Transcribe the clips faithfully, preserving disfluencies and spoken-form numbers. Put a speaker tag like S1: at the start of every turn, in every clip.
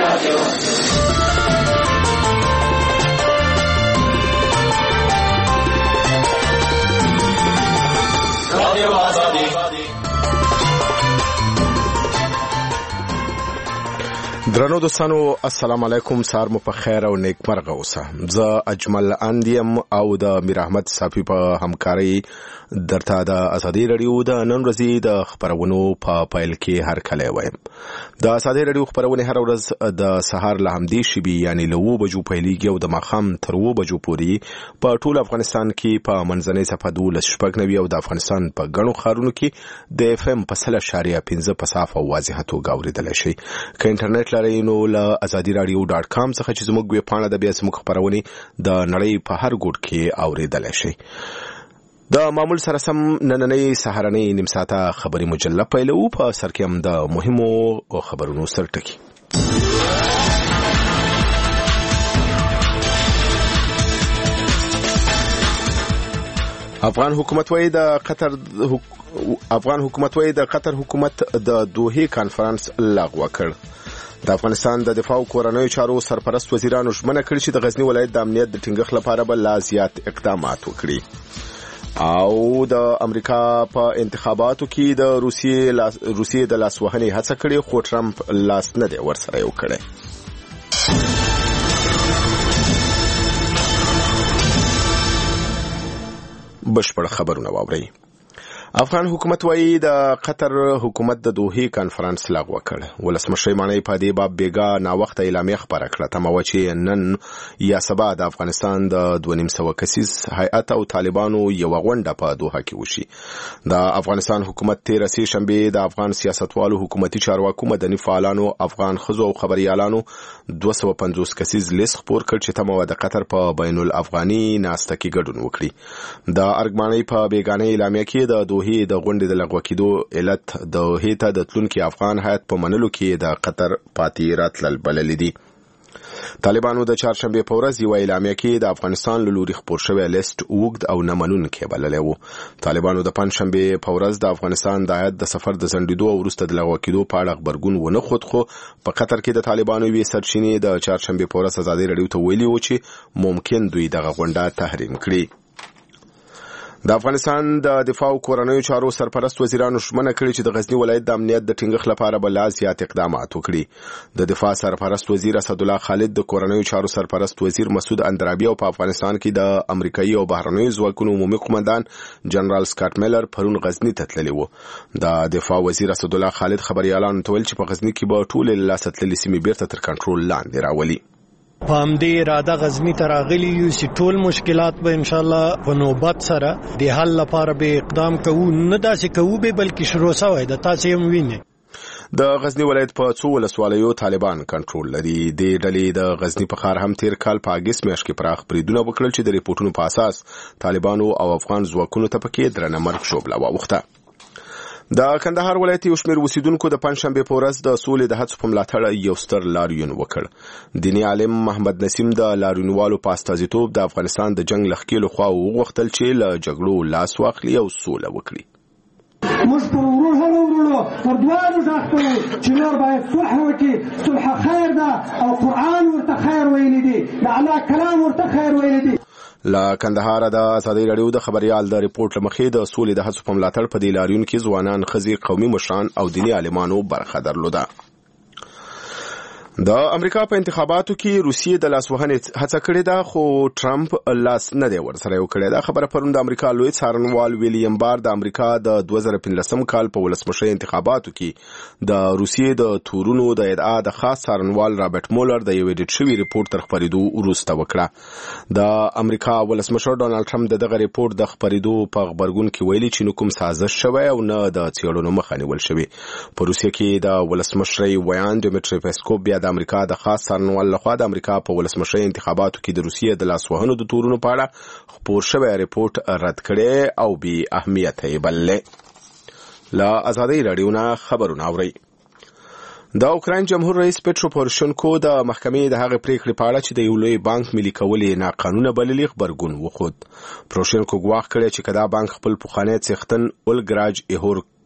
S1: درنو دوستانو السلام علیکم، سار مو په خیر او نیک مرغه اوسه. زه اجمل اندیم او د میر احمد صافی په همکاري درته د ازادي رادیو د نن ورځې د خبرونو په پایل کې هر کله وایم. د ازادي رادیو خبرونه هر ورځ د سهار له همدې شبي یعنی له و بجو پیلېږي او د ماخام تر و بجو پورې په ټول افغانستان کې په منځنۍ صفه دولس شپږ نوي او د افغانستان په ګڼو ښارونو کې د اف ام په سل اشاریه پنځه په صافه او واضحه توګه اورېدلی شي. که انټرنیټ لرئ نو له ازادي رادیو ډاټ کام څخه چې زموږ ویب پاڼه د بیا زموږ خبرونه د نړۍ په هر ګوټ کې اورېدلی شي. د معمول سره سم نننۍ سهارنۍ نیم ساعته خبري مجله پیلو. په سر کې هم د مهمو خبرونو سرټکی. افغان حکومت وایي د قطر افغان حکومت وایي د قطر حکومت د دوحې کانفرنس لغوه کړ. د افغانستان د دفاع او کورنیو چارو سرپرست وزیرانو ژمنه کړې چې د غزنی ولایت د امنیت د ټینګښت لپاره به لا زیات اقدامات وکړي. او د امریکا په انتخاباتو کې د روسیې لاس روسیې د لاسوهنې هڅه کړې، خو ټرمپ لاس نه دی ورسره یو کړی. بشپړ خبرونه واورئ. افغان حکومت وایي د قطر حکومت د دوحې کانفرنس لغوه کړ. ولسمشر مانی په دې باب بیګا نا وخت اعلامیه خبره کړه. تمه و چې نن یا سبا د افغانستان د دوه نیم سوه کسیز هیئت او طالبانو یو غونډه په دوحه کې وشي. د افغانستان حکومت تیر سه شنبه د افغان سیاستوالو، حکومتي چارواکو، مدني فعالانو، افغان خزو او خبريالانو دوه سوه پنځوس کسیز لیست خپور کړ چې تمه و د قطر په بین الافغاني ناسته کې ګډون وکړي. د ارګمانۍ په بیګانه اعلامیه کې د دوحې د غونډې د لغوه کېدو علت د هیته د تلونکي افغان هیئت په منلو کې د قطر پاتې راتلل بللی دي. طالبانو د چهارشنبه په ورځ یو اعلامیه کې د افغانستان له لوري خپور شوی لیست اوږد او نه منونکی بللی و. طالبانو د پنجشنبه په ورځ د افغانستان د هیئت د سفر د ځنډېدو او وروسته د لغوه کېدو په اړه غبرګون ونه ښود، خو په قطر کې د طالبانو یوې سرچینې د چهارشنبه په ورځ ازادي رادیو ته ویلي و چې ممکن دوی دغه غونډه تحریم کړي. د افغانستان د دفاع او کورنیو چارو سرپرست وزیرانو ژمنه کړې چې د غزنی ولایت د امنیت د ټینګښت لپاره به لا زیات اقدامات وکړي. د دفاع سرپرست وزیر اسدالله خالد، د کورنیو چارو سرپرست وزیر مسعود اندرابي او په افغانستان کې د امریکایي او بهرنیو ځواکونو عمومي قومندان جنرال سکاټ میلر پرون غزنی ته تللی و. د دفاع وزیر اسدالله خالد خبريالانو ته ویل چې په غزنی کې به ټول لاسه تللې سیمې بیرته تر کنټرول لاندې راولي.
S2: په همدې اراده غزنی ته راغلي یو چې ټول مشکلات به ان شاء الله په نوبت سره د حل لپاره به اقدام کوو، نه داسې کوو به بلکې شروع شوی د تاسو هم وینئ.
S1: د غزنی ولایت په څو ولسوالیو طالبان کنټرول لري. د ډلې د غزنی په ښار هم تیر کال په اګست میاشت کې پراخ بریدونه وکړل چې د ریپورتونو په اساس طالبانو او افغان ځواکونو ته پکې درنه مرګ شوبله واوښته. د کندهار ولایت یو شمېر اوسیدونکو د پنجشنبې په ورځ د سولې د هڅو په ملاتړ یو ستر لاریون وکړ. دیني عالم محمد نسیم د لاریونوالو په استازیتوب د افغانستان د جنگ لښکې لخوا وغوښتل چې له جګړو لاس واخلي او سوله وکړي.
S3: موږ پر ورور هغه ورونو پر دوانو ځاختو چې نور باید صلح وکړي. صلح خیر ده او قرآن ورته خیر ویلی دی، د الله کلام ورته خیر ویلی دی.
S1: لا کندهار د ازادي رادیو د خبريال د ریپورت لمخې د سولې د هڅو په ملاتړ په دې لاریون کې ځوانان، ښځې، قومي مشران او دیني عالمانو برخه درلوده. د امریکا په انتخاباتو کې روسیې د لاسوهنې هڅه کړې ده، خو ټرمپ لاس نه دی ورسره یو کړی. دا خبره پرون د امریکا لوی څارنوال ویلیام بار د امریکا د دوه زره پنځلسم کال په ولسمشر انتخاباتو کې د روسیې د تورونو د ادعا د خاص څارنوال رابرټ مولر د یو ایډیټ شوي ریپورت تر خپرېدو وروسته وکړه. د امریکا ولسمشر ډونالد ټرمپ د دغه ریپورت د خپرېدو په غبرګون کې ویلي چې نه کوم سازش شوی او نه د څېړنو مخه نیول شوې. په روسیې کې د ولسمشر ویان ډیمیټری پیسکوف بیا د امریکا د خاص څارنوال لخوا د امریکا په ولسمشر انتخاباتو کې د روسیې د لاسوهنو د تورونو په اړه خپور شوی ریپورت رد کړي او بې اهمیته یې بللی. له ازادي رادیو نه خبرونه اورئ. د اوکراین جمهور رئیس پټرو پوروشنکو د محکمې د هغې پریکړې په اړه چې د یو لوی بانک ملي کول یې ناقانونه بللي غبرګون وښود. پوروشنکو ګواښ کړی چې که دا بانک خپل پخوانی څښتن اولګراج ایهور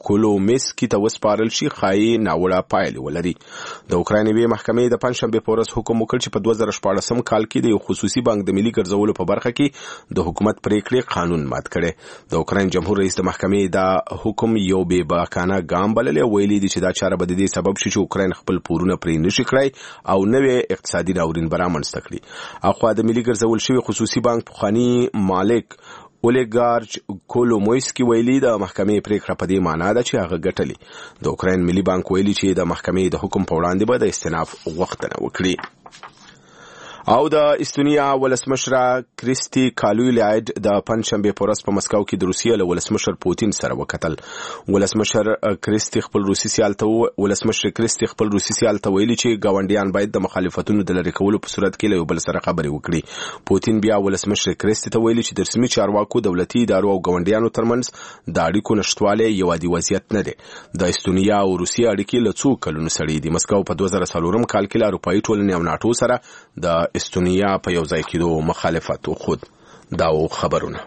S1: کولومیسکی ته وسپارل شي خایي ناوړه پایلې ولري. د اوکراین یوې محکمې د پنځشنبې په ورځ حکم وکړ چې په دوه زره شپاړسم کال کې د یو خصوصي بانک د ملي ګرځولو په برخه کې د حکومت پریکړې قانون مات کړي. د اوکراین جمهور رئیس د محکمې دا حکم یو بې باکانه ګام بللی، ویلي دي چې دا چاره به د دې سبب شي چې اوکراین خپل پورونه پرې نشي کړی او نوې اقتصادي ناورین به رامنځته کړي. اخوا د ملي ګرځول شوي خصوصي بانک پخواني مالک اولیګارچ کولومویسکی ویلي د محکمې پریکړه په دې معنا ده چې هغه ګټلې. د اوکراین ملي بانک ویلي چې د محکمې د حکم په وړاندې به د استئناف غوښتنه وکړي. او د استونیا ولسمشره کریسټي کالویلاید د پنځشنبې په ورځ په مسکو کې د روسیې له ولسمشر پوتین سره وکتل. ولسمشر کریسټي خپل روسي سیال ته ولسمشر کریسټي خپل روسي سیال ته ویلي چې ګاونډیان باید د مخالفتونو د لرې کولو په صورت کې له یو بل سره خبرې وکړي. پوتین بیا ولسمشر کریسټي ته ویلي چې د رسمي چارواکو، دولتي ادارو او ګاونډیانو ترمنځ د اړیکو نشټوالی یو عادي وضعیت نه دی. د استونیا او روسیې اړیکې له څو کلونو سړې دي. مسکو په دوه زره څلورم کال کې له اروپایي ټولنې او ناټو سره د استونیا په یو ځای کېدو مخالفت وخود. دا و خبرونه.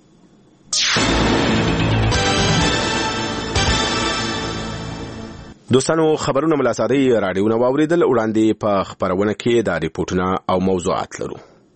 S1: دوستانو خبرونه ملاسادي رادیو نو اوریدل. وړاندې په خبرونه کې دا ریپورتونه او موضوعات لرو.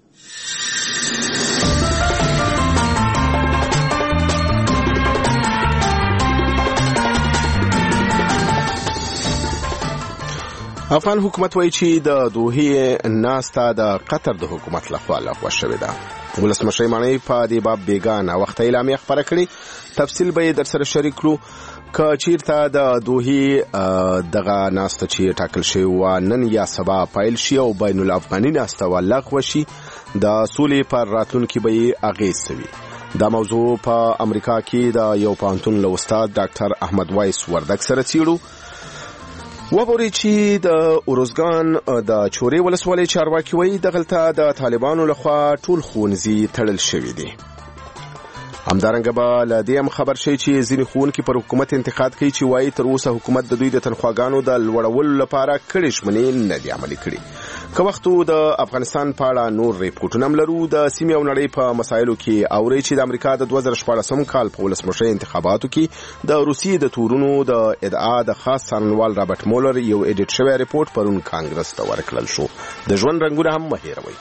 S1: افغان حکومت وایي چې د دوحې ناسته د قطر د حکومت لخوا لغوه شوې ده. ولسمشر مانی په دې باب بیګانه وخت اعلامیه خبره کړې. تفصیل به یې در سره شریک کړو. که چیرته د دوحې دغه ناسته چې ټاکل شوې وه نن یا سبا پیل شي او بین الافغاني ناسته ولغوه شي، د سولې پر راتلونکي به یې اغېز کوي. دا موضوع په امریکا کې د یو پوهنتون له استاد ډاکټر احمد وایس وردک سره څېړو. وګورئ چې د اوروزګان د چورې ولسوالۍ چارواکي وایي دغلته د طالبانو لخوا ټول ښوونځي تړل شوي دي. همدارنګه به له دې هم خبر شي چې ځینې ښوونکي پر حکومت انتقاد کوي چې وایي تر اوسه حکومت د دوی د تنخواګانو د لوړولو لپاره کړې ژمنې نه دي عملي کړي. که وخت د افغانستان په اړه نور ریپورټونه هم لرو. د سیمې او نړۍ په مسایلو کې اوري چې د امریکا د دوه زره شپاړسم کال په ولسمشرۍ انتخاباتو کې د روسیې د تورونو د ادعا د خاص څارنوال رابرټ مولر یو ایډیټ شوی ریپورت پرون کانګرس ته ورکړل شو. د ژوند رنګونه هم مه هېروئ.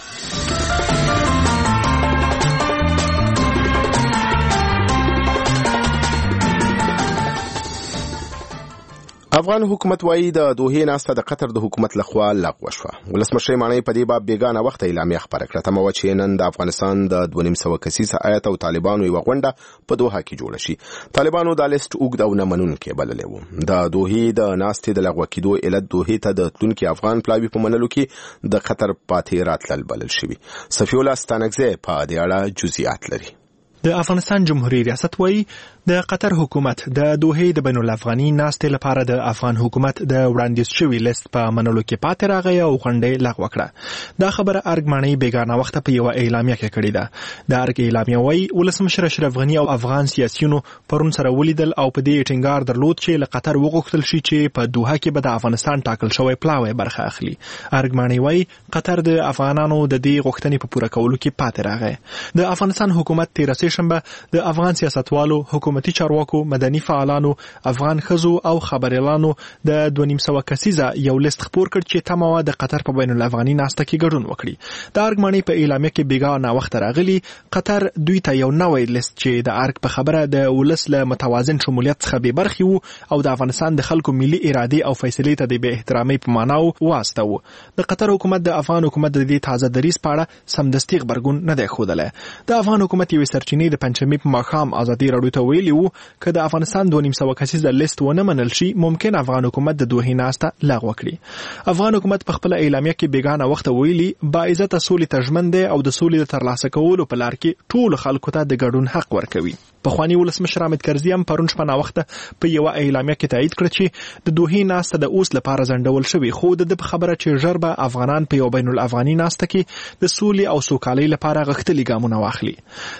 S1: افغان حکومت وایي د دوحې ناسته د قطر د حکومت لخوا لغوه شوه. ولسمشر مانی په دې باب بیګانه وخت اعلامیه خبره کړه. تمه وه چې نن د افغانستان د دوه نیم سوه کسیزه هیات او طالبانو یوه غونډه په دوحه کې جوړه شي. طالبانو دا لیست اوږد او نه منونکی بللی و. د دوحې د ناستې د لغوه کېدو علت دوحې ته د تلونکي افغان پلاوي په منلو کې د قطر پاتې راتلل بلل شوي. صفي الله ستانکزی په دې اړه جزئیات لري.
S4: د افغانستان جمهوریت ریاست وایي د قطر حکومت د دوحې د بین الافغاني ناستې لپاره د افغان حکومت د وړاندیز شوي لیست په منلو کې پاتې راغی او غونډه لغوه کړه. دا خبره ارګ مانی بیګانه وخت په یو اعلامیه کې کړې ده. د ارګ اعلامیه وایي ولسمشر اشرف غنی او افغان سیاسيونو پرون سره ولیدل او په دې ټینګار درلود چې له قطر وغوښتل شي چې په دوحه کې به د افغانستان ټاکل شوی پلاوی برخه اخلي. ارګ مانی وایي قطر د افغانانو د دې غوښتنې په پوره کولو کې پاتې راغی. د افغانستان حکومت تیرسه شنبه د افغان سیاستوالو، حکومتي چارواکو، مدني فعالانو، افغان ښځو او خبريالانو د دوه نیم سوه کسیزه یو لیست خپور کړ چې تمه وه د قطر په بین الافغاني ناسته کې ګډون وکړي. د ارګ مانی په اعلامیه کې بیګانه وخت راغلی قطر دوی ته یو نوی لیست چې د ارګ په خبره د ولس له متوازن شمولیت څخه بې برخې وو او د افغانستان د خلکو ملي ارادې او فیصلې ته د بې احترامۍ په معنا واستوه. د قطر حکومت د افغان حکومت د دې تازه دریځ په اړه سمدستي غبرګون نه دی ښودلی. د افغان حکومت یوې سرچینې د پنجشنبې په ماښام ازادي راډیو ته ویلي وو که د افغانستان دوه نیم سوه کسیزه لیست ونه منل شي ممکن افغان حکومت د دوحې ناسته لغوه کړي. افغان حکومت په خپله اعلامیه کې بیګانه وخت ویلي باعزته سولې ته ژمن دی او د سولې د ترلاسه کولو په لار کې ټولو خلکو ته د ګډون حق ورکوي. پخوانی ولسمشر حامد کرزي هم پرون شپه ناوخته په یوه اعلامیه کې تایید کړ چې د دوحې ناسته د اوس لپاره ځنډول شوې، خو د ده په خبره چې ژر به افغانان په یو بین الافغاني ناسته کې د سولې او سوکالۍ لپاره غښتلي ګامونه واخلي. تمه وه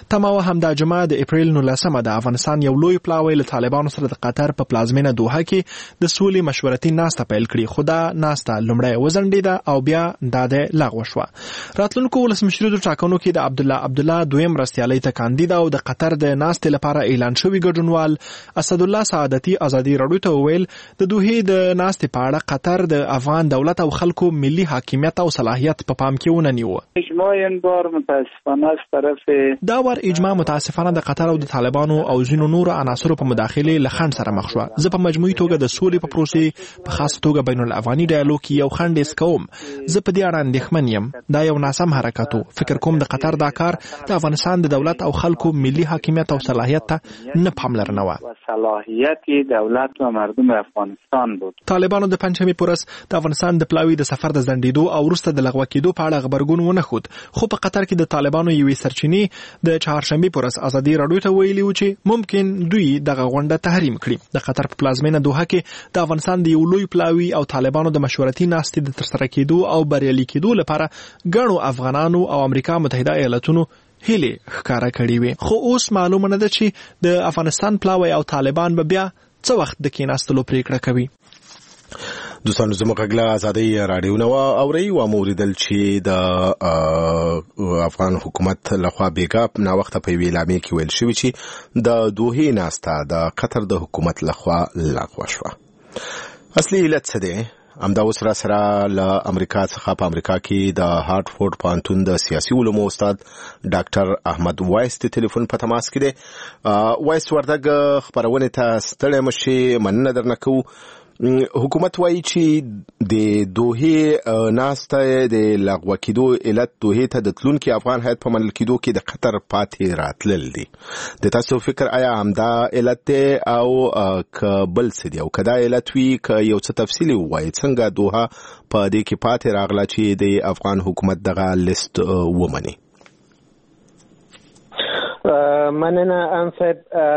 S4: همدا جمعه د اپریل نولسمه د افغانستان یو لوی پلاوی له طالبانو سره د قطر په پلازمینه دوحه کې د سولې مشورتي ناسته پیل کړي، خو دا ناسته لومړی وځنډېده او بیا دا د لغوه شوه. راتلونکو ولسمشریزو ټاکنو کې د عبدالله عبدالله دویم مرستیالۍ ته کاندید او د قطر د ناستې لپاره اعلان شوی ګډونوال اسدالله سعادتي ازادي راډیو ته وویل د دوحې د ناستې په اړه قطر د افغان دولت او خلکو ملي حاکمیت او صلاحیت په پام کې ونه نیوه.
S5: اجماع این بار متاسفانه از طرف
S4: دا ور اجماع متاسفانه د قطر او د طالبانو او ځینو نورو عناصرو په مداخله له خنډ سره مخ شوه. زه په مجموعي توګه د سولې په پروسې په خاصه توګه بین الافغاني ډایالوګ کې یو خنډ اس کوم. زه په دې اړه اندېښمن یم. دا یو ناسم حرکت و. فکر کوم د قطر دا کار د افغانستان د دولت او خلکو ملي حاکمیت او صلاحیت ته نه پاملرنه و.
S5: صلاحیت دولت و مردم افغانستان بود.
S4: طالبانو د پنځمې پورس د افغانستان د پلاوی د سفر د ځنډېدو او وروسته د لغوه کېدو په اړه خبرګون ونه ښود، خو په قطر کې د طالبانو یوې سرچینې د چهارشنبې پورس ازادي راډیو ته ویلي و چې ممکن دوی دغه غونډه تحریم کړي. د قطر په پلازمینه دوحه کې د افغانستان د یو لوی پلاوی او طالبانو د مشورتي ناستې د ترسره کېدو او بریالي کېدو لپاره ګڼو افغانانو او امریکا متحده ایالاتونو هیله ښکارا کړې وي، خو اوس معلومه نه ده چې د افغانستان پلاوی او طالبان به بیا څه وخت د کېناستلو پریکړه کوي.
S1: دوستانو زموږ غږ ازادي راډیو نو اوري و موریدل چې د افغان حکومت لخوا بیګا نا وخت په ویلامه کې ویل شوی چې د دوحې ناستا د قطر د حکومت لخوا لغوه شوه. اصلي علت څه دی؟ همدا اوس را سره له امریکا څخه په امریکا کې د هارټفورد پوهنتون د سیاسي علومو استاد ډاکټر احمد وایس د ټلیفون په تماس کې دی. وایس وردګ خبرونه ته ستړی مشي مننه درنه کوو. حکومت وایي چې د دوحې ناسته د لغوه کېدو علت دوحې ته د تلونکي افغان هیات په منل کېدو کې د قطر پاتې راتلل دي. د تاسو فکر آیا همدا علت دی او که بل څه دی؟ او که دا علت وي که یو څه تفصیلي ووایي څنګه دوحه په دې کې پاتې راغله چې د افغان حکومت دغه لیست ومني؟
S6: مننه انصر.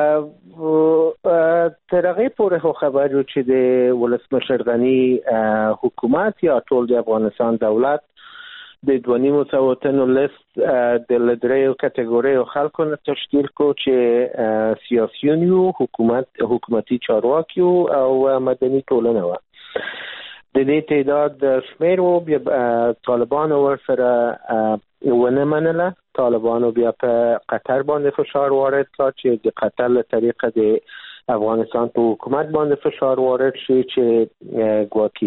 S6: تر هغې پورې خو خبر یو چې د ولسمشر غني حکومت یا ټول د افغانستان دولت د دوه نیمو سوو تنو لیست د لدریو کټګوریو خلکو نه تشکیل کو چې سیاسیون یو، حکومت حکومتي چارواکي او مدني ټولنه وه. د دې تعداد شمیر و بیا طالبانو ورسره ونه منله. طالبانو بیا په قطر باندې فشار وارد کړ چې د قطر له طریقه د افغانستان په حکومت باندې فشار وارد شي چې ګواکې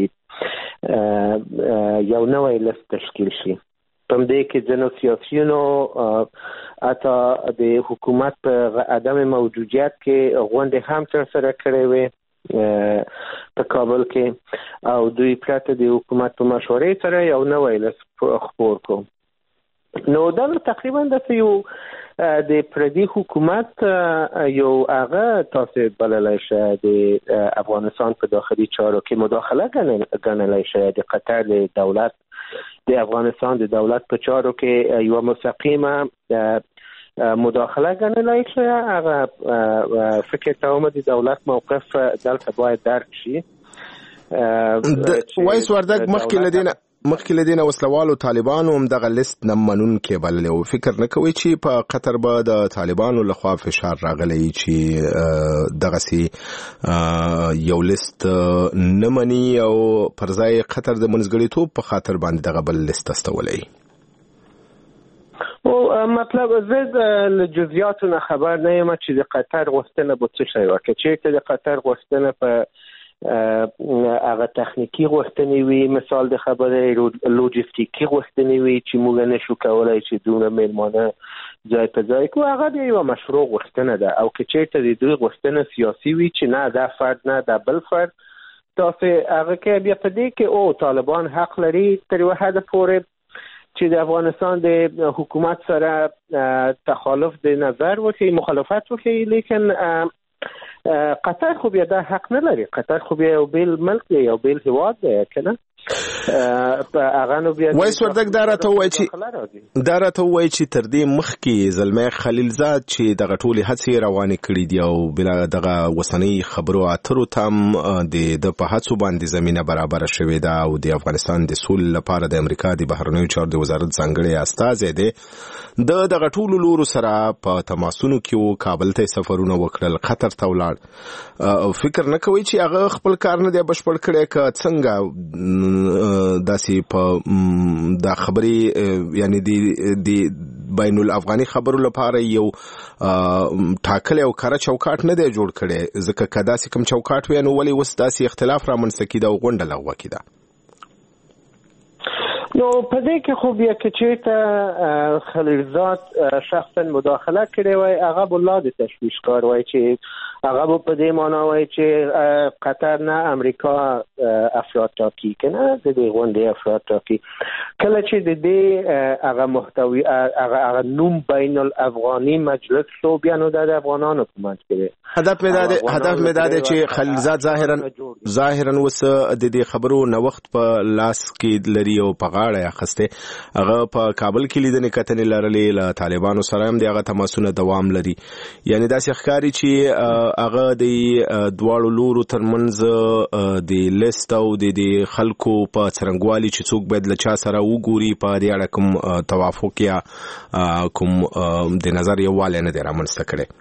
S6: یو نوی لیست تشکیل شي. په دې کې ځینو سیاسیونو حتی د حکومت په عدم موجودیت کې غونډې هم ترسره کړې وې په کابل کې او دوی پرته د حکومت په مشورې سره یو نوی لیست خپور کو. نو دا تقریبا د یو د پردي حکومت یو هغه تاسو بللای شئ د افغانستان په داخلي چارو کې مداخله ګڼلای شئ. د قطر د دولت د افغانستان د دولت په چارو کې یو مستقیمه مداخله ګڼلای شئ. هغه فکر کوم د دولت موقف دلته باید درک شي.
S1: وایس وردګ مخکې لدینه مخکې لدینه وسلوالو طالبانو هم دغه لیست نه منونکي بللی او فکر نه کوي چې په قطر به د طالبانو لخوا فشار راغلی چې دغسې یو لیست نه مني او پر ځای قطر د منځګړیتوب په خاطر باندې دغه بل لیست استولی.
S6: او مطلب زه له جزئیاتو نه خبر نه یم چې د قطر غوښتنه به څه شی وه. که چېرته د قطر غوښتنه په هغه تخنیکی غوښتنې وي، مثال د خبرې لوجستیکی غوښتنې وي چې موږ نشو کولای چې دونه میلمانه ځای په ځای کړو، هغه د یوه مشروع غوښتنه ده. او که چېرته د دوی غوښتنه سیاسي وي چې نه دا فرد نه دا بل فرد، تاسو هغه کې بیا په دې کې او طالبان حق لري تر یوه حده پورې چې د افغانستان د حکومت سره تخالف د نظر وکړي، مخالفت وکړي، لیکن قطر خو بیا دا حق نه لري. قطر خو بیا یو بیل ملک دی، یو بیل هیواد دی، کنه. هغه نو بیا
S1: وایس وردګ دا راته وایي چې دا راته وایي چې تر دې مخکې زلمی خلیلزاد چې دغه ټولې هڅې روانې کړي دي او بلا دغه وسنۍ خبرو اترو تم د په هڅو باندې زمينه برابر شوې ده او د افغانستان د سولې لپاره د امریکا د بهرنیو چارو د وزارت ځانګړي استازی دی د دغه ټولو لورو سره په تماسونو کې کابل ته سفرونه وکړل، قطر ته ولاړ. فکر نه کوي چې هغه خپل کار نه دی بشپړ کړی که څنګه داسې په دا خبرې یعنی د بین الافغاني خبرو لپاره یو ټاکل او کار چوکاټ نه دی جوړ کړی، ځکه که داسې کوم چوکاټ وي نو ولې اوس داسې اختلاف رامنځته کیده او غونډه لغوه کیده؟
S6: نو په دې کې خو بیا که چېرته خلیلزاد شخصا مداخله کړې وای هغه به لا د تشویش کار وای چې هغه به په دې معنا وای چې قطر نه امریکا افراد ټاکي که نه د دې غونډې افراد ټاکي. کله چې د دې هغه محتوی هغه نوم بین الافغاني مجلس شو بیا نو د افغانانو په منځ کې
S1: هدف مې دا دی هدف مې دا دی چې خلیلزاد ظاهرا ظاهرا اوس د دې خبرو نوښت په لاس کې لري او په غاړه اخسته هغه په کابل کې لیدنې کتنې لرلې له طالبانو سره هم دغه تماسونه دوام لري، یعنی دا ښکاری چې هغه د دواړو لورو ترمنځ د لیست او د خلکو په څرنګوالي چې څوک باید له چا سره وګوري په دې اړه کوم توافق یا کوم د نظر یووالی نه دی رامنځته کړی.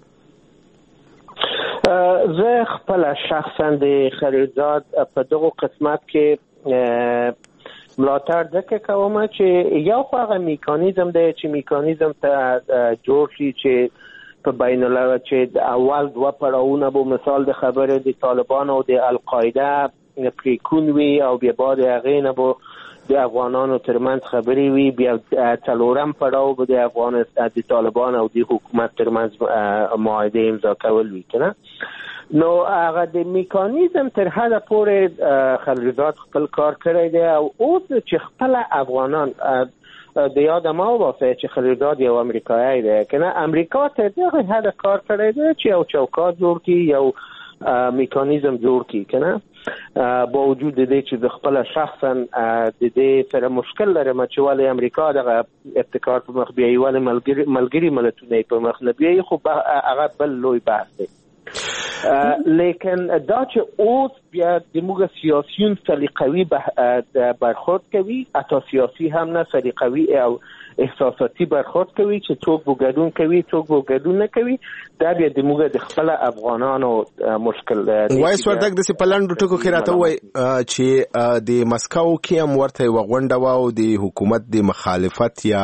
S6: زه خپل شخصا د خلیلزاد په دغه قسمت کې ملاتړ ځکه کوم چې یو خو هغه میکانیزم دی چې میکانیزم ته جوړ شي چې په بین الملل چې اول دوه پړاوونه به مثال د خبرې د طالبان او د القاعده پریکون وي او بیا بعد هغې نه به د افغانانو ترمنځ خبرې وي، بیا څلورم پړاو به د افغان د طالبان او د حکومت ترمنځ معاهده امضا کول وي که نه. نو هغه د میکانیزم تر حده پورې خلیلزاد خپل کار کړی دی او اوس چې خپل افغانان د یاد ما وباسه چې خلیلزاد یو امریکایی دی که نه امریکا ته دغه حده کار کړی دی چې یو چوکاټ جوړ کړي یو میکانیزم جوړ کړي که نه با وجود دې چې د خپل شخصا د دې سره مشکل لرم چې ولې امریکا دغه ابتکار په مخ بیایي ولې ملګري ملتونه په مخ نه بیایي خو هغه بل لوی بحث دی. لیکن دا چې اوس بیا د موږ سیاسیون سلیقوي برخورد کوي، حتی سیاسی هم نه سلیقوي او احساساتي برخورد کوي چې څوک به ګډون کوي څوک به ګډون نه کوي، دا بیا د موږ د خپل افغانانو مشکل دی.
S1: وایس وردګ داسې په لنډو ټکو کې راته ووایي چې د مسکو کې هم ورته یوه غونډه وه او د حکومت د مخالفت یا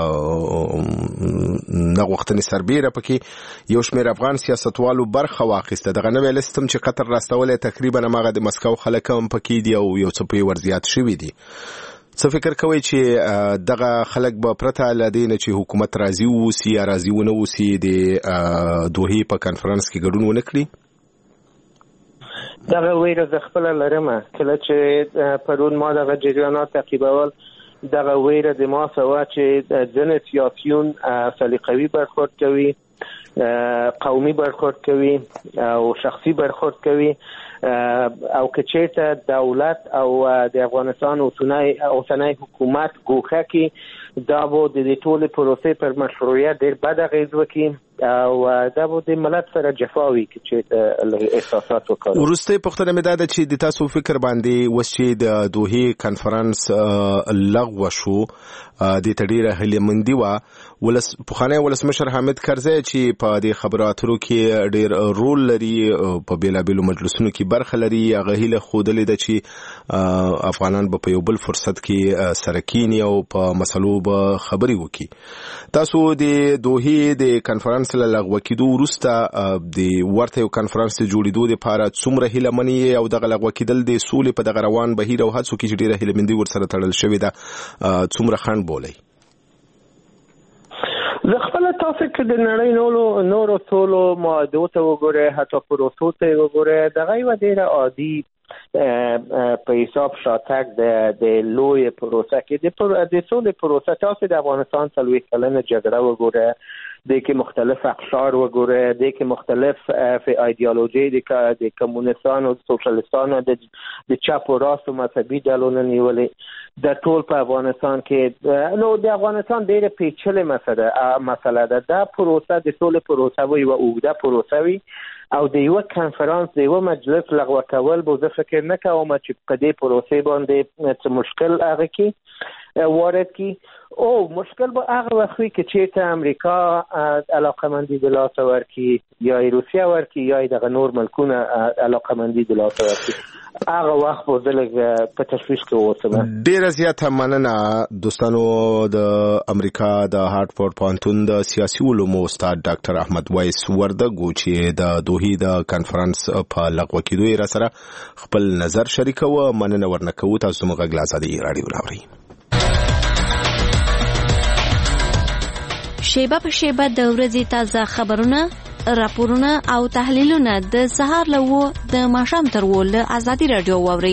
S1: نه غوښتنې سربیره پکې یو شمېر افغان سیاستوالو برخه واخیسته. دغه نوی لیست هم چې قطر راستولی تقریبا هماغه د مسکو خلک هم پکې دي او یو څه پرې ورزیات شوي دي. څه فکر کوئ چې دغه خلک به پرته له دې نه چې حکومت راضي واوسي یا راضي ونه اوسي د دوحې په کنفرانس کې ګډون ونه کړي؟
S6: دغه ویره زه خپله لرمه. کله چې پرون ما دغه جریانات تعقیبول دغه ویره د ما څه وه چې ځینې سیاسیون سلیقوي برخورد کوي، قومي برخورد کوي او شخصي برخورد کوي او که چېرته دولت او د افغانستان اوسنی حکومت ګوښه کې دا به د دې ټولې پروسې پر مشروعیت ډېر بد اغېز وکړي او دا به د ملت سره جفا وي که چېرته احساسات وکړي.
S1: وروستۍ پوښتنه مې دا ده چې د تاسو فکر باندې اوس چې د دوحې کنفرانس لغوه شو د ته ډېره هیلهمندي وه، ولس پخوانی ولسمشر حامد کرزی چې په دې خبرو اترو کې ډېر رول لري په بېلابېلو مجلسونو کې برخه لري، هغه هیله ښودلې ده چې افغانان به په یو بل فرصت کې سره کینی او په مسلو به خبرې وکړي. تاسو د دوحې د کنفرانس له لغوه کېدو وروسته د ورته یو کنفرانس د جوړېدو دپاره څومره هیلهمن یې او دغه لغوه کېدل د سولې په دغه روان بهیر او هڅو کې چې ډېره هیلهمندي ورسره تړل شوې ده څومره خنډ بولئ؟
S6: زه خپله تاسو که د نړۍ نورو نورو ټولو معاهدو ته وګورئ حتی پروسو ته یې وګورئ دغه یوه ډېره عادي په حساب شاتګ د لوی پروسه کې د سولې پروسه. تاسو د افغانستان څلوېښت کلنه جګړه وګورئ د کې مختلف اقشار وګوره، د کې مختلف په ایدئولوژي د کمونستانو سوشلیستانو د چپ او راست مذهبي ډلو نیولې د ټول په افغانستان کې. نو د افغانستان ډېره پیچلې مسله مسله ده. دا پروسه د ټول پروسه وي او اوږده پروسه وي او د یو کانفرنس د یو مجلس لغوه کول به زه فکر نه کوم چې په دې پروسې باندې څه مشکل هغه کې وارد کی او مشکل به هغه وخت وي چې چیرته امریکا علاقمندي د لاس ورکړي یا روسیه ورکړي یا دغه نور ملکونه علاقمندي د لاس ورکړي، هغه وخت به زه لږ په تشویش کې اوسم.
S1: ډېره زیاته مننه دوستانو. د امریکا د هارټفورد پوهنتون د سیاسي علومو استاد ډاکټر احمد وایس وردګو چې د دوحې د کانفرنس په لغوه کېدو یې راسره خپل نظر شریکوه. مننه ورنه کوو. تاسو زموږ غږ له ازادۍ راډیو اورئ.
S7: شیبه په شیبه د ورځې تازه خبرونه، راپورونه او تحلیلونه د سهار له و د ماښام تر و له ازادي راډیو واورئ.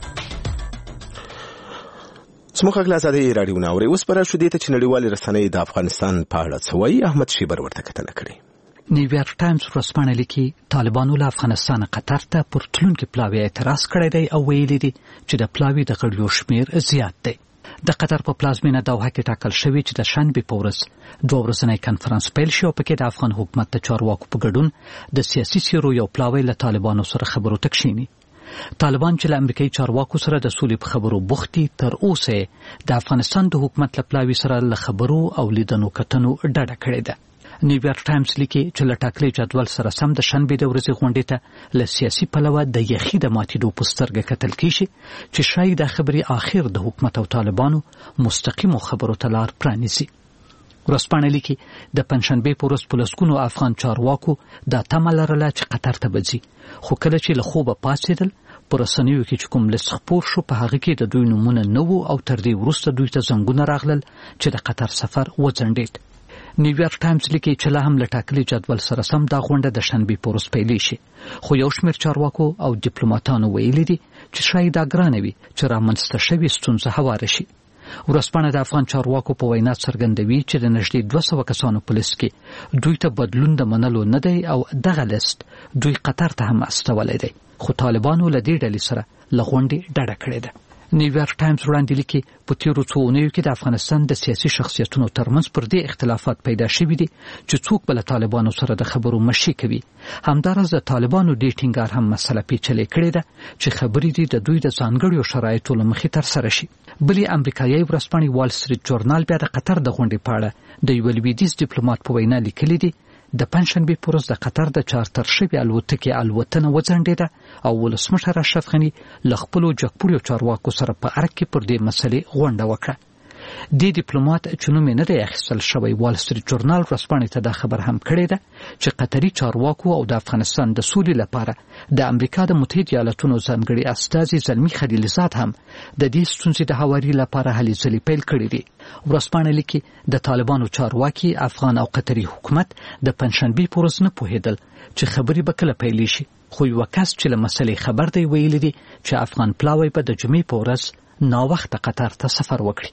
S1: زموږ غږ له ازادۍ راډیو اورئ. اوس به راشو دې ته چې نړیوالې رسنۍ د افغانستان په اړه څه وایي. احمد شیبر ورته کتنه کړې.
S8: نیویارک ټایمز ورځپاڼه لیکي طالبانو له افغانستان قطر ته پر تلونکي پلاوي اعتراض کړی دی او ویلي دي چې د پلاوي د غړیو شمیر زیات دی. د قطر په پلازمینه دوحه کې ټاکل شوی چې د شنبې په ورځ دوه ورځنی کنفرانس پیل شي او پکې د افغان حکومت د چارواکو په ګډون د سیاسي سیرو یو پلاوی له طالبانو سره خبرو ته کښیني. طالبان چې له امریکایي چارواکو سره د سولې په خبرو بوختي، تر اوسه د افغانستان د حکومت له پلاوي سره له خبرو او لیدنو کتنو ډډه کړې ده. نیویارک ټایمز لیکي چې له ټاکلي جدول سره سم د شنبې د ورځې غونډې ته له سیاسي پلوه د یخي د ماتېدو په سترګه کتل کېږي چې شاید د خبرې آخر د حکومت او طالبانو مستقیمو خبرو ته لار پرانیزي. ورځپاڼه لیکي د پنجشنبې په ورځ په لسګونو افغان چارواکو دا تمه لرله چې قطر ته به ځي، خو کله چې له خوبه پاڅېدل په رسنیو کې چې کوم لست خپور شو په هغه کې د دوی نومونه نه وو او تر دې وروسته دوی ته زنګونه راغلل چې د قطر سفر وځنډېد. نیویارک ټایمز لیکي چې لا هم له ټاکلي جدول سره سم دا غونډه د شنبې په ورځ پیلې شي، خو یو شمېر چارواکو او ډیپلوماټانو ویلي دي چې شاید دا ګرانه وي چې رامنځته شوې ستونزه هواره شي. ورځپاڼه د افغان چارواکو په وینا څرګندوي چې د نږدې دوه سوه کسانو په لیست کې دوی ته بدلون د منلو نه دی او دغه لیست دوی قطر ته هم استولی دی، خو طالبانو له دې ډلې سره له غونډې ډډه کړې ده. نیویارک ټایمز وړاندې لیکي په تیرو څو اونیو کې د افغانستان د سیاسي شخصیتونو ترمنځ پر دې اختلافات پیدا شوي دي چې څوک به له طالبانو سره د خبرو مشي کوي. همداراز د طالبانو دې ټینګار هم مسله پیچلې کړې ده چې خبرې دي د دوی د ځانګړیو شرایطو له مخې ترسره شي. بلې امریکایي ورځپاڼې وال سټریټ جورنال بیا د قطر د غونډې په اړه د یوه لویدیځ ډیپلوماټ په وینا لیکلي دي د پنجشنبې په ورځ د قطر د چارتر شوې الوتکې الوتنه وځنډېده او ولسمشر اشرف غني له خپلو جګپوړیو چارواکو سره په ارګ کې پر دې مسلې غونډه وکړه. دې ډیپلوماټ چې نوم یې نه دی اخیستل شوی وال سټریټ جورنال ورځپاڼې ته دا خبر هم کړی ده چې قطري چارواکو او د افغانستان د سولې لپاره د امریکا د متحده ایالاتونو ځانګړي استازي زلمي خلیلزاد هم د دې ستونزې د هواري لپاره هلې ځلې پیل کړې دي. ورځپاڼه لیکي د طالبانو چارواکي افغان او قطري حکومت د پنجشنبې په ورځ نه پوهېدل چې خبرې به کله پیلې شي، خو یوه کس چې له مسلې خبر دی ویلي دي چې افغان پلاوی به د جمعې په ورځ ناوخته قطر ته سفر وکړي.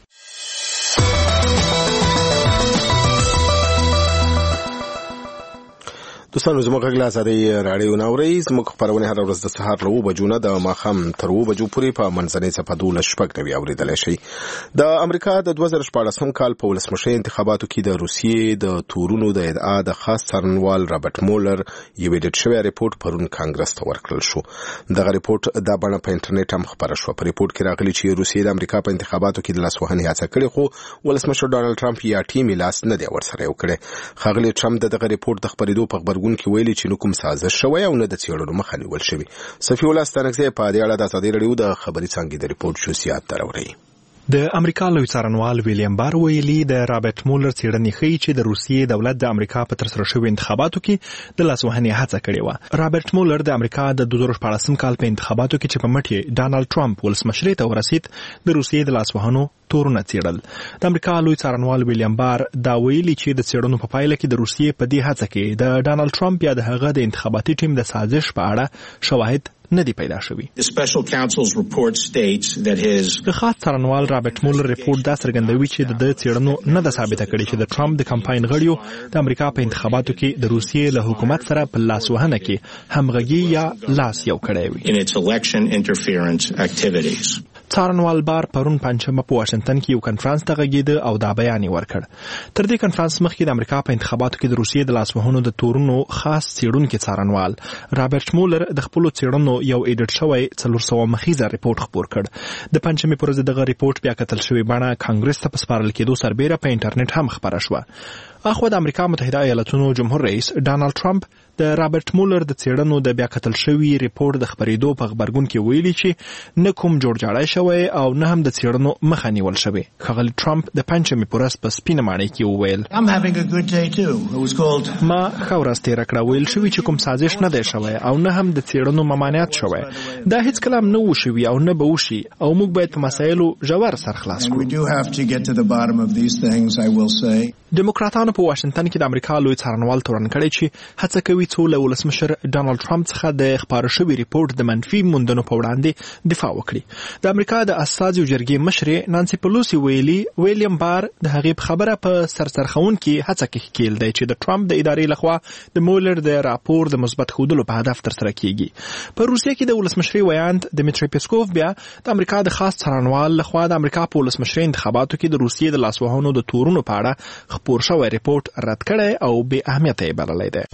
S1: دوستانو زموږ غږ له ازادۍ راډیو اورئ. زموږ خپرونې هره ورځ د سهار له اوه بجو نه د ماښام تر اوه بجو پورې په منځنۍ څپه دولس شپږ نوي اورېدلی شئ. د امریکا د دوه زره شپاړسم کال په ولسمشرۍ انتخاباتو کې د روسیې د تورونو د ادعا د خاص څارنوال رابرټ مولر یو ایډیټ شوی ریپورت پرون کانګرس ته ورکړل شو. دغه ریپورت دا بڼه په انټرنیټ هم خپره شوه. په ریپورت کې راغلي چې روسیې د امریکا په انتخاباتو کې د لاسوهنې هڅه کړې، خو ولسمشر ډانلډ ټرمپ یا ټیم یې لاس نه دی ورسره یو کړی. ښاغلي ټرمپ د دغه ریپورت د خپرېدو په غبرګون کې ویلي چې کوم سازش شوی او نه د څېړنو مخه نیول شوې. صفي الله ستانکزی په دې اړه د ازادۍ راډیو د خبري څانګې د ریپورت جزئیات راوړي.
S4: د امریکا لوی څارنوال ویلیام بار ویلي د رابرټ مولر څېړنې ښیي چې د روسیې دولت د امریکا په ترسره شویو انتخاباتو کې د لاسوهنې هڅه کړې وه. رابرټ مولر د امریکا د دوه زره شپاړسم کال په انتخاباتو کې چې په مټ یې ډانلډ ټرمپ ولسمشرۍ ته ورسید د روسیې د لاسوهنو تورونه څېړل. د امریکا لوی څارنوال ویلیام بار دا ویلي چې د څېړنو په پایله کې د روسیې په دې هڅه کې د ډانلډ ټرمپ یا د هغه د انتخاباتي ټیم د سازش په اړه شواهد نه دی پیدا شوی. د خاص څارنوال رابرټ مولر ریپورت دا څرګندوي چې د څېړنو نه ده ثابته کړې چې د ټرمپ د کمپاین غړیو د امریکا په انتخاباتو کې د روسیې له حکومت سره په لاسوهنه کې همغږي یا لاس یو کړی وي. څارنوال بار پرون پنځمه په واشنگټن کې یو کنفرانس ته غږیده او دا بیان یې ورکړ. تر دې کنفرانس مخکې د امریکا په انتخاباتو کې د روسیې د لاسوهنو د تورونو خاص څېړونکي څارنوال رابرټ مولر د خپلو څېړنو یو ایډیټ شوی څلور سوه مخیزه ریپورت خپور کړ. د پنځمې پر ورځ دغه ریپورت بیا کتل شوی بڼه کانګرس ته په سپارل کېدو سربیره په انټرنیټ هم خپره شوه. اخوا د امریکا متحده ایالاتونو جمهور رئیس ډانلډ ټرمپ د رابرټ مولر د څېړنو د بیا کتل شوی ریپورت د خبرېدو په خبرګون کې ویلي چې نه کوم جوړجاړی شوی او نه هم د څېړنو مخه نیول شوې. ښاغلي ټرمپ د پنځمې په ورځ په سپینه ماڼۍ کې وویل ما ښه ورځ تېره کړه. ویل شوي چې کوم سازش نه دی شوی او نه هم د څېړنو ممانعت شوی. دا هیڅکله هم نه و شوي او نه به وشي او موږ باید په مسایلو ژور سر خلاص کړو. ډیموکراتانو په واشنگټن کې د امریکا لوی څارنوال تورن کړی چې هڅه کوي څو له ولسمشر ډانلډ ټرمپ څخه د خپاره شوي ریپورت د منفي موندنو په وړاندې دفاع وکړي. د امریکا د استازو جرګې مشرې نانسي پلوسی ویلي ویلیام بار د هغې په خبره په سرسرخونکې هڅه کې ښکیل دی چې د ټرمپ د ادارې لخوا د مولر د راپور د مثبت ښودلو په هدف ترسره کیږي. په روسیې کې د ولسمشرۍ ویاند دمیټری پیسکوف بیا د امریکا د خاص څارنوال لخوا د امریکا په ولسمشرۍ انتخاباتو کې د روسیې د لاسوهنو د تورونو په اړه خپور شوی ریپورت رد کړی او بې اهمیته یې بللی دی.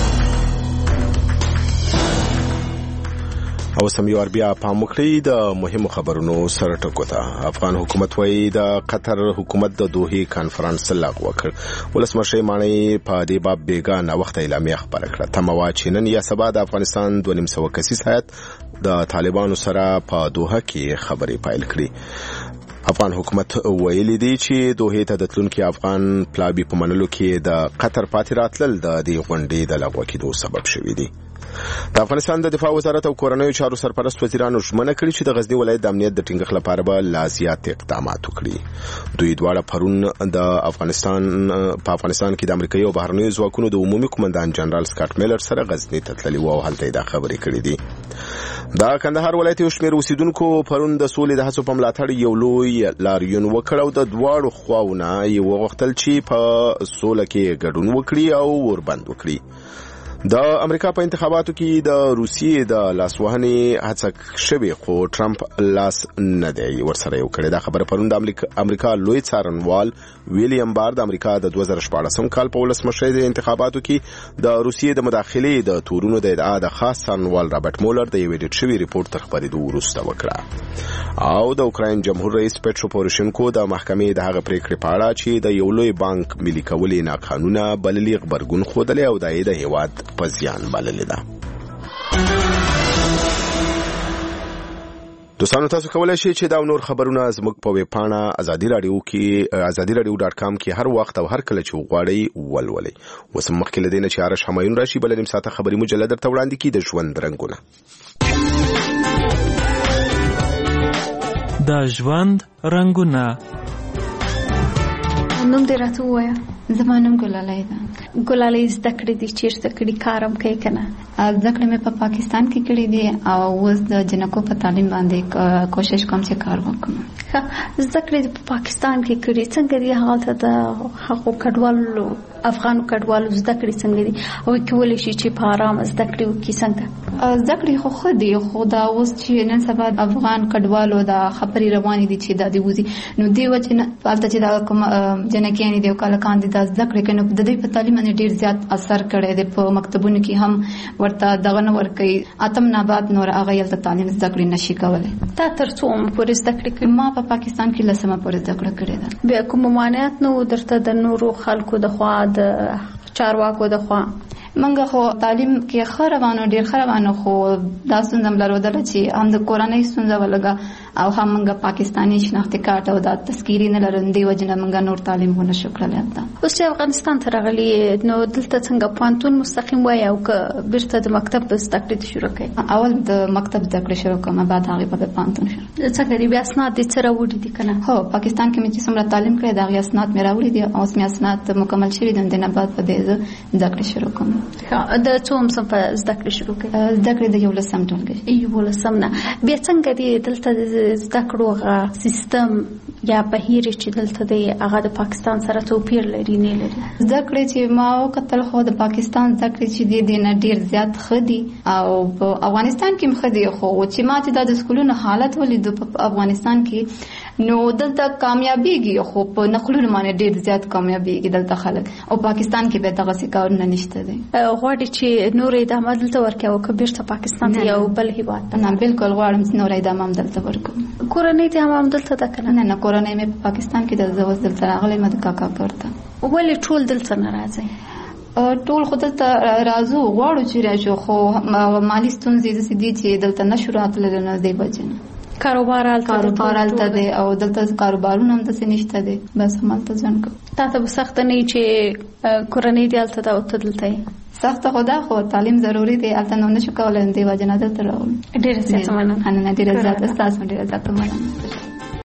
S1: او سم یو بیا پام وکړئ د مهمو خبرونو سره ټکو ته. افغان حکومت وایي د قطر حکومت د دوحې کانفرنس لغوه کړ. ولسمشر ماڼۍ په دې باب بیګا ناوخته اعلامیه خپره کړه. تمه وه چې نن یا سبا د افغانستان دوه نیم سوه کسیز هیات د طالبانو سره په دوحه کې خبرې پیل کړي. افغان حکومت ویلي دی چې دوحې ته د تلونکي افغان پلابي په منلو کې د قطر پاتې راتلل د دې غونډې د لغوه کېدو سبب شوي دي. د افغانستان د دفاع وزارت او کورنیو چارو سرپرست وزیرانو ژمنه کړې چې د غزنی ولایت د امنیت د ټینګښت لپاره به لا زیات اقدامات وکړي. دوی دواړه پرون د افغانستان په افغانستان کې د امریکایي او بهرنیو ځواکونو د عمومي قومندان جنرال سکاټ میلر سره غزنی ته تللي وو او هلته یې دا خبرې کړې دي. د کندهار ولایت یو شمېر اوسیدونکو پرون د سولې د هڅو په ملاتړ یو لوی لاریون وکړ او د دواړو خواوونه یې وغوښتل چې په سوله کې ګډون وکړي او وربند وکړي. د امریکا په انتخاباتو کې د روسیې د لاسوهنې هڅه شوې خو ټرمپ لاس نه دی ورسره یو کړی. دا خبره پرون د امریکا لوی څارنوال ویلیام بار د امریکا د دوه زره شپاړسم کال په ولسمشرۍ د انتخاباتو کې د روسیې د مداخلې د تورونو د ادعا د خاص څارنوال رابرټ مولر د یو ایډیټ شوي ریپورت تر خپرېدو وروسته وکړه. او د اوکراین جمهور رئیس پیټرو پوروشینکو د محکمې د هغه پریکړې په اړه چې د یو لوی بانک ملي کول یې ناقانونه بللي غبرګون ښودلی او دا یې د هېواد په زیان بللې ده. دوستانو تاسو کولای شئ چې دا نور خبرونه زموږ په ویب پاڼه ازادي رادیو کې ازادي رادیو ډاټ کام کې هر وخت او هر کله چې وغواړئ ولولئ. اوس مخکې له دې نه چې آرش همایون راشي بل نیم ساعته خبري مجله درته وړاندې کړي د ژوند رنګونه.
S4: د ژوند رنګونه.
S9: نوم دې راته ووایه. زما نوم ګلالۍ ده. ګلالۍ زده کړې دي چیرته کړي کارم کوي که نه؟ زده کړې مې په پاکستان کې کړي دي او اوس د جنکو په تعلیم باندې کوشش کوم چې کار وکړم. زده کړې په پاکستان کې کړي څنګه دي هغه د هغو کډوالو افغانو کډوالو زده کړې څنګه دي او کولی شي چې په آرام زده کړې وکړي څنګه؟ زده کړې خو ښه دي خو دا اوس چې نن سبا افغان کډوالو دا خبرې روانې دي چې دا دې وځي نو دې وجې نه هلته چې دا کوم جنکیانې دي او کالکان دي دا زده کړې کوي نو د دوی په تعلیم باندې ډېر زیات اثر کړی دی. په مکتبونو کې هم ورته دغه نه ورکوي اتم نه بعد نور هغه هلته تعلیم زده کړې نشي کولی. تا تر څو عمر پورې زده کړې کړې؟ ما په پاکستان کې لسمه پورې زده کړه کړې ده.
S7: بیا کوم ممانعت نه و درته د نورو خلکو د خوا د چارواکو د خوا؟
S9: منګه خو تعلیم کې ښه روانو ډېر ښه روانو خو دا ستونزه م لرودله چې هم د کورنۍ ستونزه ولګه او هم موږ پاکستاني شناختی کارت او د تذکيري نه لرم دی وجنه موږ نور تعلیم ونه شو کړل.
S10: اوس چې افغانستان ته راغلي نو دلته څنګه پانتون مستقیم وای او که بیرته د مکتب زده کړې شروع کړي؟
S9: اول د مکتب زده کړې شروع کوم بعد هغه په پانتون شروع.
S10: څنګه دی بیا اسناد د څه راوړي دي کنه؟
S9: هو پاکستان کې مې چې څومره تعلیم کړی دا غي اسناد مې راوړي دي او اسمه اسناد مکمل شوي دي د نه بعد په دې زده کړې شروع کوم.
S10: د څوم سم په زده کړې شروع کړي؟
S9: زده کړې د یو لسم ټولګي
S10: یو لسم نه بیا څنګه دی دلته زده کړو غا سیستم یا بهیر چې دلته دی هغه د پاکستان سره توپیر لري نه لري؟
S9: زده کړې چې ما وکتل خو د پاکستان زده کړې چې دی د نه ډیر زیات خدي او په افغانستان کې مخدي خو چې ما چې د سکولونو حالت ولید په افغانستان کې نو دلته کامیابیږي خو په نقلونو باندې ډیر زیات کامیابیږي دلته خلک او پاکستان کې به دغه څه کارونه نشته دي.
S10: غواړي چې نور ادامه دلته ورکړي او که بیرته پاکستان ته یو بل هیواد؟
S9: نه بالکل غواړم چې نور ادامه هم دلته ورکړم.
S10: کورنۍ ته هم دلته ده کنه؟
S9: نه نه کورنۍ مې په پاکستان کې د زوځ دلته راغلې مې د کاکا کړته.
S10: ولې ټول دلته نه راځي؟
S9: ټول خود ته راځو غواړو چې راځو خو مالی ستونزې دي چې دلته نشو راتلل نه دی بچنه.
S10: کاروبار
S9: کاروبار الته دی او دلته کاروبارونه هم څه نشته دي بس همالته ځان کو.
S10: تا ته سخت نه چې کورنۍ دی الته او ته دلته
S9: سخت خدا خو تعلیم ضروری دی الته نو نشو کولای دی وجنه دلته راول.
S10: ډیره زیاته مننه.
S9: نه نه ډیره زیاته تاسو ډیره زیاته مننه.